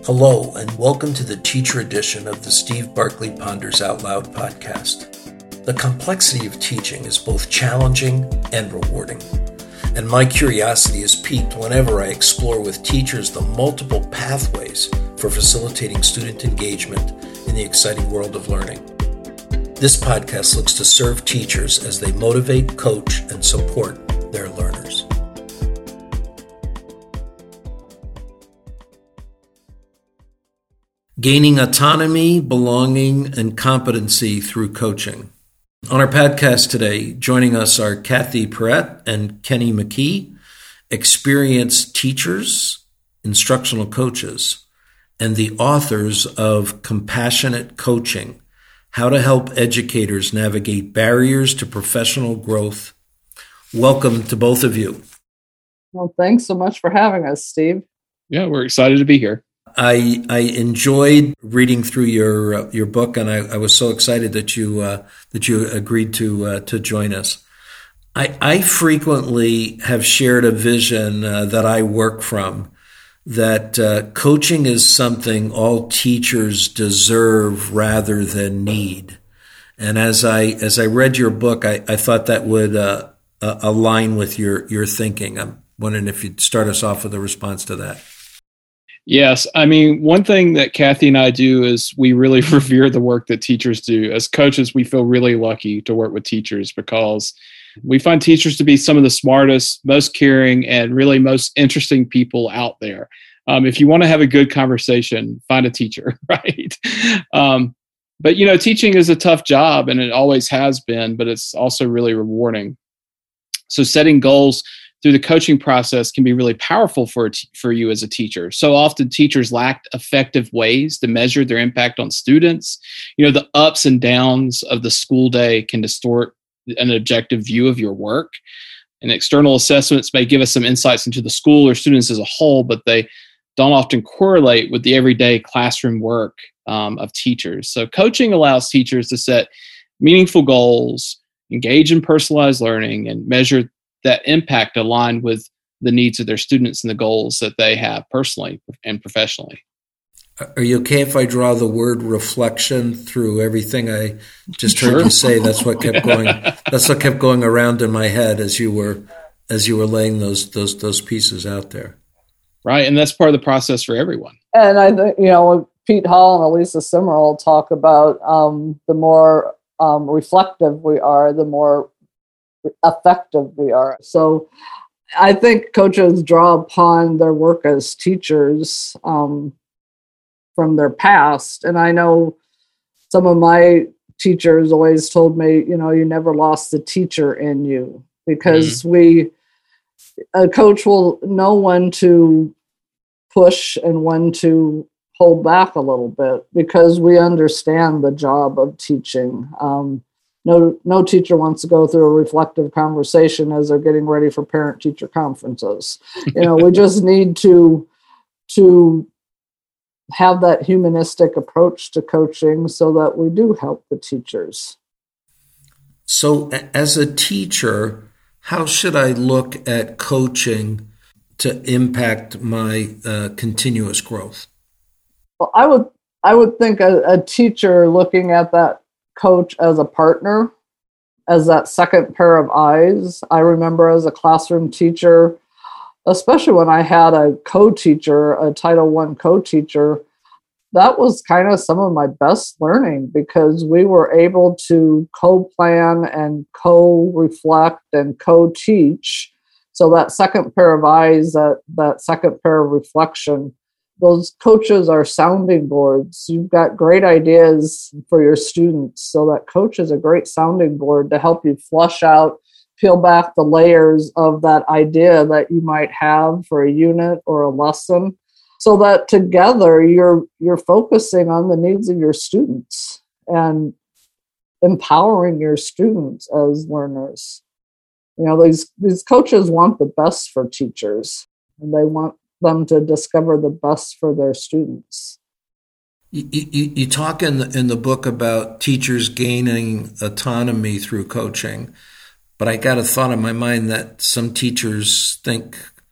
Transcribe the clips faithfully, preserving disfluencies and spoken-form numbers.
Hello, and welcome to the teacher edition of the Steve Barkley Ponders Out Loud podcast. The complexity of teaching is both challenging and rewarding, and my curiosity is piqued whenever I explore with teachers the multiple pathways for facilitating student engagement in the exciting world of learning. This podcast looks to serve teachers as they motivate, coach, and support their learners. Gaining autonomy, belonging, and competency through coaching. On our podcast today, joining us are Kathy Perrett and Kenny McKee, experienced teachers, instructional coaches, and the authors of Compassionate Coaching: How to Help Educators Navigate Barriers to Professional Growth. Welcome to both of you. Well, thanks so much for having us, Steve. Yeah, we're excited to be here. I I enjoyed reading through your uh, your book, and I, I was so excited that you uh, that you agreed to uh, to join us. I I frequently have shared a vision uh, that I work from, that uh, coaching is something all teachers deserve rather than need. And as I as I read your book, I, I thought that would uh, uh, align with your your thinking. I'm wondering if you'd start us off with a response to that. Yes. I mean, one thing that Kathy and I do is we really revere the work that teachers do. As coaches, we feel really lucky to work with teachers because we find teachers to be some of the smartest, most caring, and really most interesting people out there. Um, if you want to have a good conversation, find a teacher, right? Um, but, you know, teaching is a tough job, and it always has been, but it's also really rewarding. So setting goals through the coaching process can be really powerful for for you as a teacher. So often teachers lack effective ways to measure their impact on students. You know, the ups and downs of the school day can distort an objective view of your work. And external assessments may give us some insights into the school or students as a whole, but they don't often correlate with the everyday classroom work um, of teachers. So coaching allows teachers to set meaningful goals, engage in personalized learning, and measure that impact aligned with the needs of their students and the goals that they have personally and professionally. Are you okay if I draw the word reflection through everything I just heard Sure. you say? That's what kept going. That's what kept going around in my head as you were as you were laying those those those pieces out there. Right, and that's part of the process for everyone. And I think, you know, Pete Hall and Elisa Simmerl talk about um, the more um, reflective we are, the more effective we are. So I think coaches draw upon their work as teachers um, from their past. And I know some of my teachers always told me, you know, you never lost the teacher in you, because mm-hmm. we, a coach will know when to push and when to hold back a little bit, because we understand the job of teaching. Um, No, no teacher wants to go through a reflective conversation as they're getting ready for parent-teacher conferences. You know, we just need to to have that humanistic approach to coaching so that we do help the teachers. So, as a teacher, how should I look at coaching to impact my uh, continuous growth? Well, I would I would think a, a teacher looking at that coach as a partner, as that second pair of eyes. I remember as a classroom teacher, especially when I had a co-teacher, a Title One co-teacher, that was kind of some of my best learning, because we were able to co-plan and co-reflect and co-teach. So that second pair of eyes, that, that second pair of reflection, those coaches are sounding boards. You've got great ideas for your students. So that coach is a great sounding board to help you flush out, peel back the layers of that idea that you might have for a unit or a lesson, so that together you're you're focusing on the needs of your students and empowering your students as learners. You know, these, these coaches want the best for teachers, and they want them to discover the best for their students. You, you, you talk in the, in the book about teachers gaining autonomy through coaching, but I got a thought in my mind that some teachers think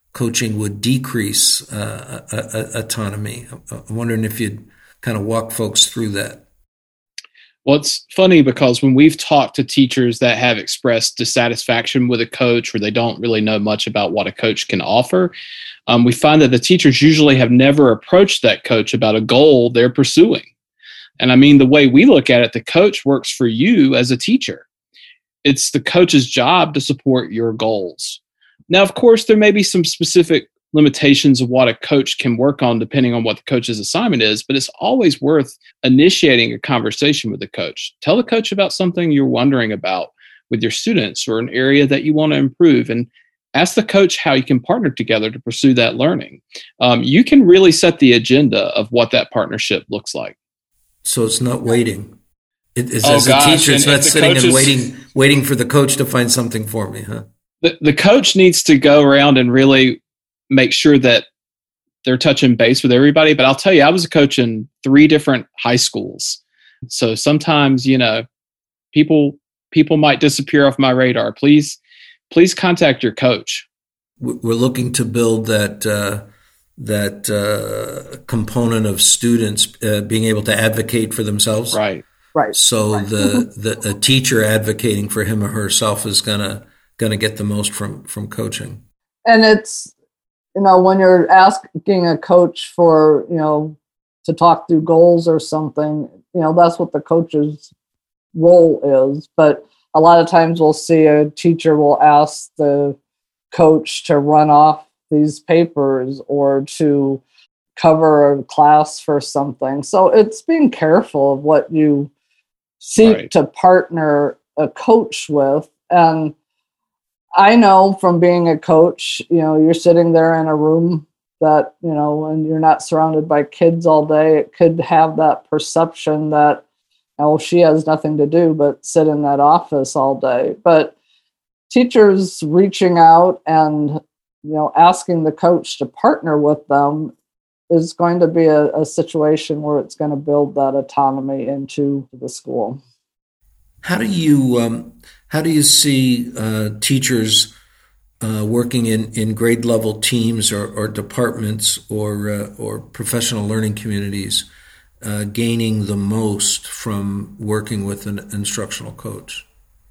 coaching would decrease uh, a, a, autonomy. I'm wondering if you'd kind of walk folks through that. Well, it's funny because when we've talked to teachers that have expressed dissatisfaction with a coach, or they don't really know much about what a coach can offer, um, we find that the teachers usually have never approached that coach about a goal they're pursuing. And I mean, the way we look at it, the coach works for you as a teacher. It's the coach's job to support your goals. Now, of course, there may be some specific limitations of what a coach can work on depending on what the coach's assignment is, but it's always worth initiating a conversation with the coach. Tell the coach about something you're wondering about with your students or an area that you want to improve, and ask the coach how you can partner together to pursue that learning. Um, you can really set the agenda of what that partnership looks like. So it's not waiting. It is, oh, as gosh. a teacher, it's and not sitting coaches, and waiting, waiting for the coach to find something for me, huh? The, the coach needs to go around and really make sure that they're touching base with everybody. But I'll tell you, I was a coach in three different high schools. So sometimes, you know, people people might disappear off my radar. Please, please contact your coach. We're looking to build that uh, that uh, component of students uh, being able to advocate for themselves. Right. Right. So right. the, the a teacher advocating for him or herself is gonna gonna get the most from from coaching. And it's, you know, when you're asking a coach for, you know, to talk through goals or something, you know, that's what the coach's role is. But a lot of times we'll see a teacher will ask the coach to run off these papers or to cover a class for something. So it's being careful of what you seek right. to partner a coach with. And I know from being a coach, you know, you're sitting there in a room that, you know, and you're not surrounded by kids all day. It could have that perception that, oh, she has nothing to do but sit in that office all day. But teachers reaching out and, you know, asking the coach to partner with them is going to be a, a situation where it's going to build that autonomy into the school. How do you um, how do you see uh, teachers uh, working in, in grade level teams or, or departments or uh, or professional learning communities uh, gaining the most from working with an instructional coach?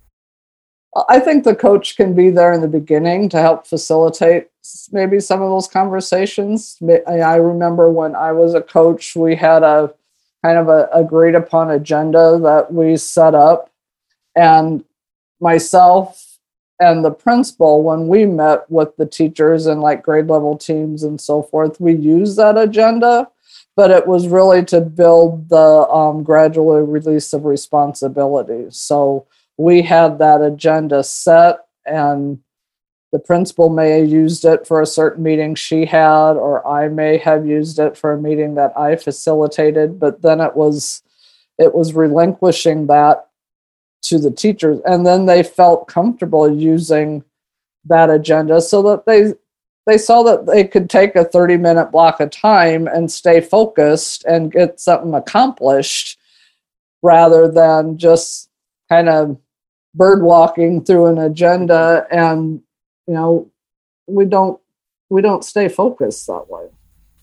I think the coach can be there in the beginning to help facilitate maybe some of those conversations. I remember when I was a coach, we had a kind of a agreed upon agenda that we set up. And myself and the principal, when we met with the teachers and like grade level teams and so forth, we used that agenda, but it was really to build the um, gradual release of responsibilities. So we had that agenda set, and the principal may have used it for a certain meeting she had, or I may have used it for a meeting that I facilitated, but then it was it was relinquishing that to the teachers, and then they felt comfortable using that agenda so that they they saw that they could take a thirty minute block of time and stay focused and get something accomplished rather than just kind of bird walking through an agenda. And you know, we don't we don't stay focused that way.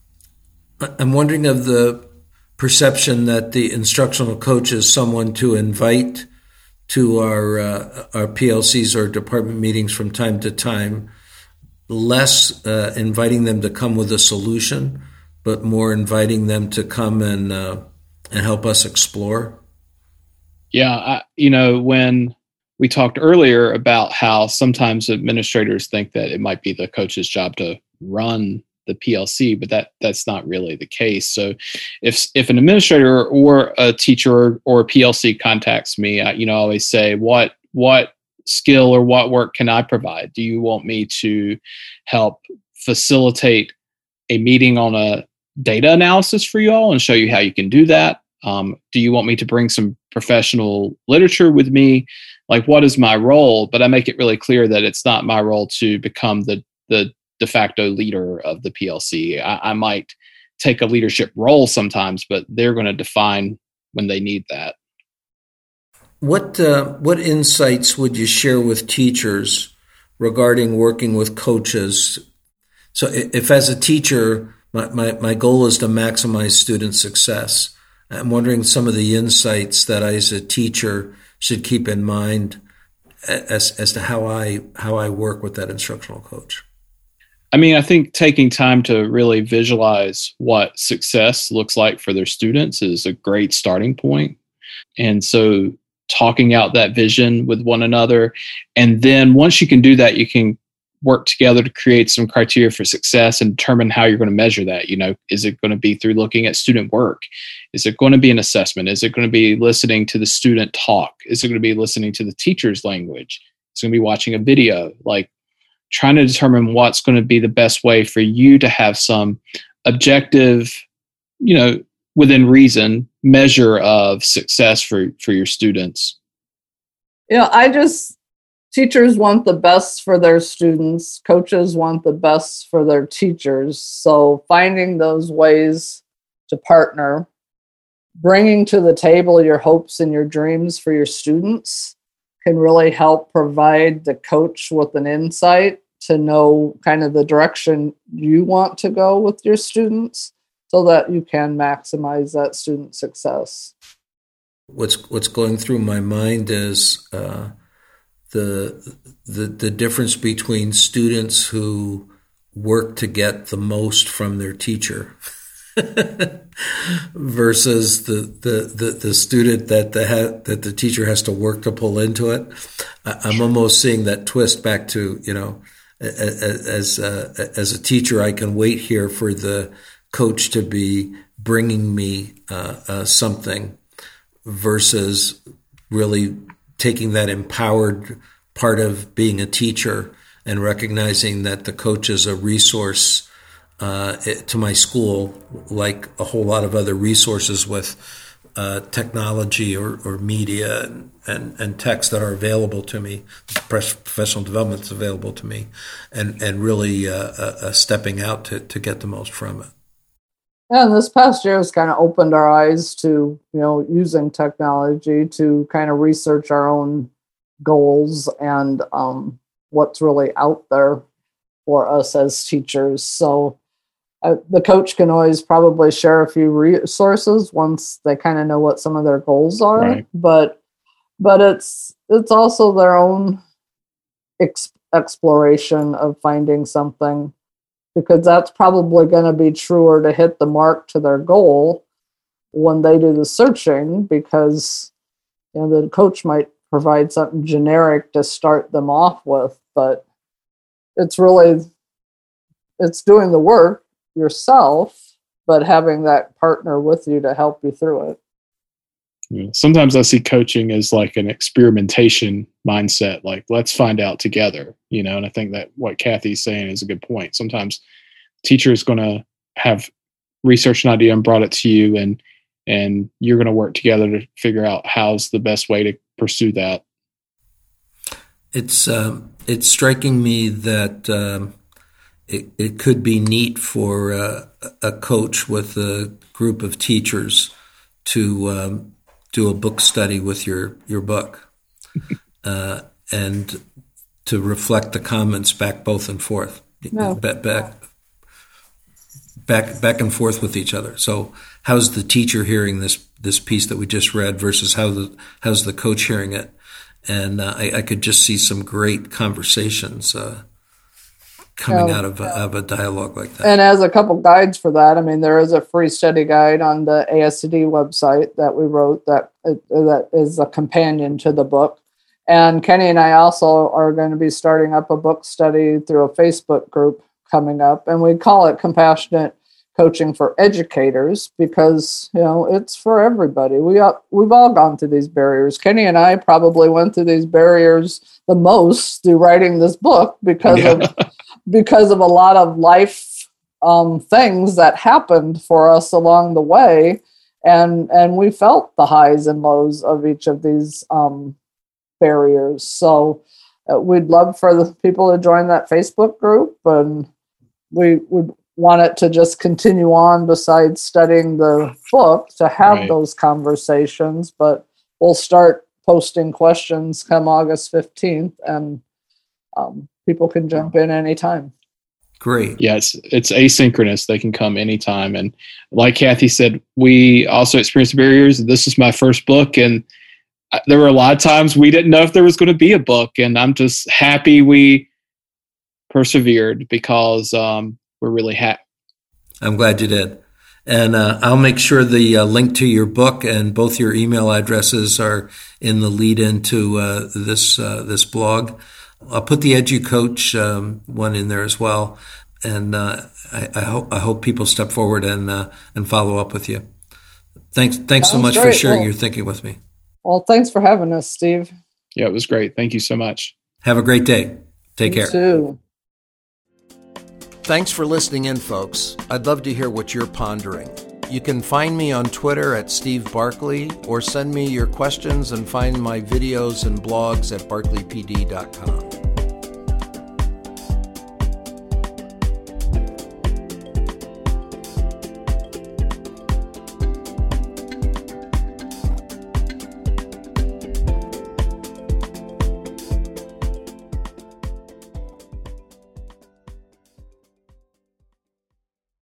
I'm wondering of the perception that the instructional coach is someone to invite to our uh, our P L Cs or department meetings from time to time, less uh, inviting them to come with a solution, but more inviting them to come and uh, and help us explore. Yeah, I, you know, when we talked earlier about how sometimes administrators think that it might be the coach's job to run the P L C, but that that's not really the case. So if if an administrator or a teacher or a P L C contacts me, I, you know, I always say, what what skill or what work can I provide? Do you want me to help facilitate a meeting on a data analysis for you all and show you how you can do that? Um, do you want me to bring some professional literature with me? Like, what is my role? But I make it really clear that it's not my role to become the the de facto leader of the P L C. I, I might take a leadership role sometimes, but they're going to define when they need that. What uh, what insights would you share with teachers regarding working with coaches? So if as a teacher, my, my, my goal is to maximize student success, I'm wondering some of the insights that I as a teacher should keep in mind as as to how I how I work with that instructional coach. I mean, I think taking time to really visualize what success looks like for their students is a great starting point. And so talking out that vision with one another. And then once you can do that, you can work together to create some criteria for success and determine how you're going to measure that. You know, is it going to be through looking at student work? Is it going to be an assessment? Is it going to be listening to the student talk? Is it going to be listening to the teacher's language? It's going to be watching a video, like trying to determine what's going to be the best way for you to have some objective, you know, within reason measure of success for, for your students. You know, I just, teachers want the best for their students. Coaches want the best for their teachers. So finding those ways to partner, bringing to the table your hopes and your dreams for your students can really help provide the coach with an insight to know kind of the direction you want to go with your students so that you can maximize that student success. What's what's going through my mind is uh, the the the difference between students who work to get the most from their teacher versus the, the, the, the student that the ha- that the teacher has to work to pull into it. I, I'm almost seeing that twist back to, you know, as a, as a teacher, I can wait here for the coach to be bringing me uh, uh, something versus really taking that empowered part of being a teacher and recognizing that the coach is a resource uh, to my school, like a whole lot of other resources with uh, technology or, or media and, and, and texts that are available to me, professional development is available to me, and, and really uh, uh, stepping out to, to get the most from it. Yeah, and this past year has kind of opened our eyes to, you know, using technology to kind of research our own goals and um, what's really out there for us as teachers. So uh, the coach can always probably share a few resources once they kind of know what some of their goals are. Right. But but it's it's also their own ex- exploration of finding something, because that's probably going to be truer to hit the mark to their goal when they do the searching, because, you know, the coach might provide something generic to start them off with, but it's really, it's doing the work yourself, but having that partner with you to help you through it. Yeah. Sometimes I see coaching as like an experimentation mindset, like let's find out together, you know, and I think that what Kathy's saying is a good point. Sometimes teacher is going to have researched an idea and brought it to you, and and you're going to work together to figure out how's the best way to pursue that. It's um, it's striking me that um, it, it could be neat for uh, a coach with a group of teachers to um, do a book study with your your book, uh, and to reflect the comments back both and forth, no. back, back back back and forth with each other. So, how's the teacher hearing this this piece that we just read versus how the how's the coach hearing it? And uh, I, I could just see some great conversations uh, coming yeah, out of a, yeah. of a dialogue like that. And as a couple guides for that, I mean, there is a free study guide on the A S C D website that we wrote that uh, that is a companion to the book. And Kenny and I also are going to be starting up a book study through a Facebook group coming up, and we call it Compassionate Coaching for Educators, because, you know, it's for everybody. We all, we've all gone through these barriers. Kenny and I probably went through these barriers the most through writing this book because yeah. of because of a lot of life um, things that happened for us along the way, and and we felt the highs and lows of each of these um, barriers. So uh, we'd love for the people to join that Facebook group, and we would want it to just continue on besides studying the book to have right. those conversations. But we'll start posting questions come August fifteenth, and um, people can jump in anytime. Great. Yes, it's asynchronous. They can come anytime. And like Kathy said, we also experienced barriers. This is my first book, and there were a lot of times we didn't know if there was going to be a book. And I'm just happy we persevered because um, we're really happy. I'm glad you did. And uh, I'll make sure the uh, link to your book and both your email addresses are in the lead into uh, this uh, this blog. I'll put the EduCoach um, one in there as well, and uh, I, I hope I hope people step forward and uh, and follow up with you. Thanks, thanks so much great. for sharing well, your thinking with me. Well, thanks for having us, Steve. Yeah, it was great. Thank you so much. Have a great day. Take You care. too. Thanks for listening in, folks. I'd love to hear what you're pondering. You can find me on Twitter at Steve Barkley, or send me your questions and find my videos and blogs at barkley p d dot com.